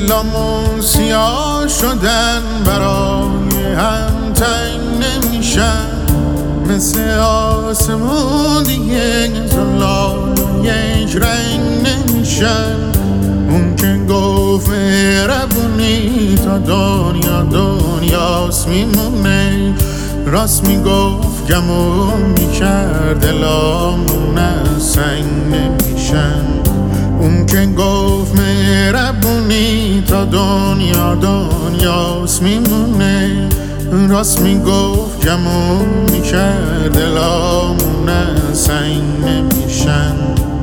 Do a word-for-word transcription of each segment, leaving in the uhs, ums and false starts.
دلامون سیاه شدن برای هم تنگ نمیشن، مثل آسمون دیگه زلال و یک رنگ نمیشن. اون که گفت مهربونی تا دنیا دنیاست میمونه، راست میگفت گمون میکرد دلامون از سنگ نمیشن. اون که گفت مهربونی تا دنیا دنیاست میمونه، راست میگفت گمون میکرد دلامون از سنگ نمیشن.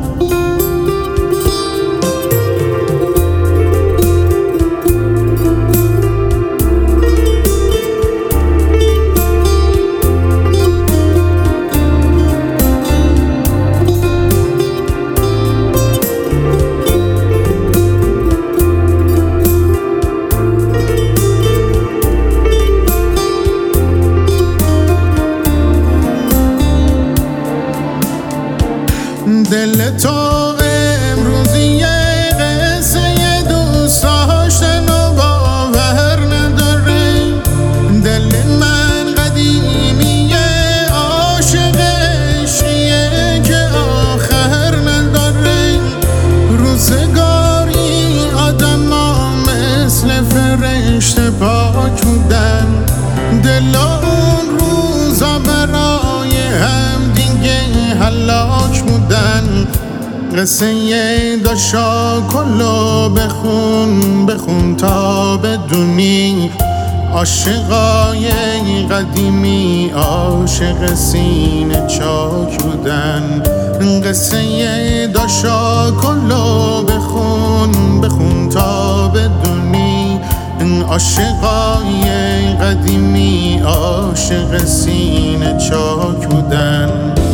دل تو امروزی یه قصه دوست داشتن و باور نداره، دل من قدیمیه عاشق عشقیه که آخر نداره. روزگاری آدم ها مثل فرشته پاک بودن، دل اون روزا برای هم دیگه هلاک بودن. قصه داشا کلو بخون بخون تا بدونی، عاشقای قدیمی عاشق سینه چاک بودن. قصه داشا کلو بخون بخون تا بدونی، عاشقای قدیمی عاشق سینه چاک بودن.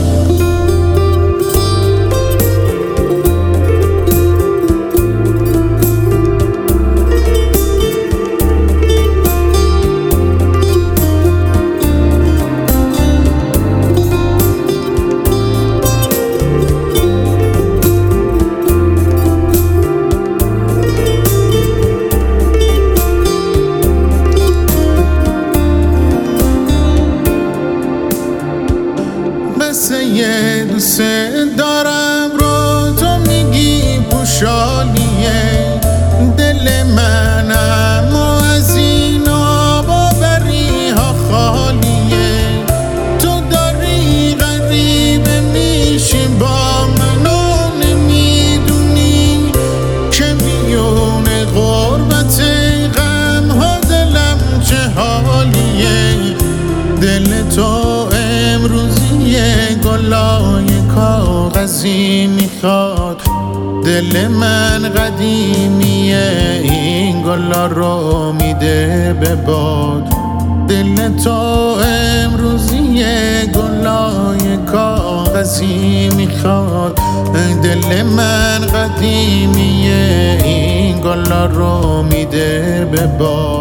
یه دوست دارم رو تو میگی پوشالیه، دل من اما از این آبابری ها خالیه. تو داری غریبه میشی با من و نمیدونی که میون غربت غم ها دلم چه حالیه. دل تو امروزیه گلای کاغذی میخواد، دل من قدیمیه این گلا رو میده به باد. دل تو امروزیه گلای کاغذی میخواد، دل من قدیمیه این گلا رو میده به باد.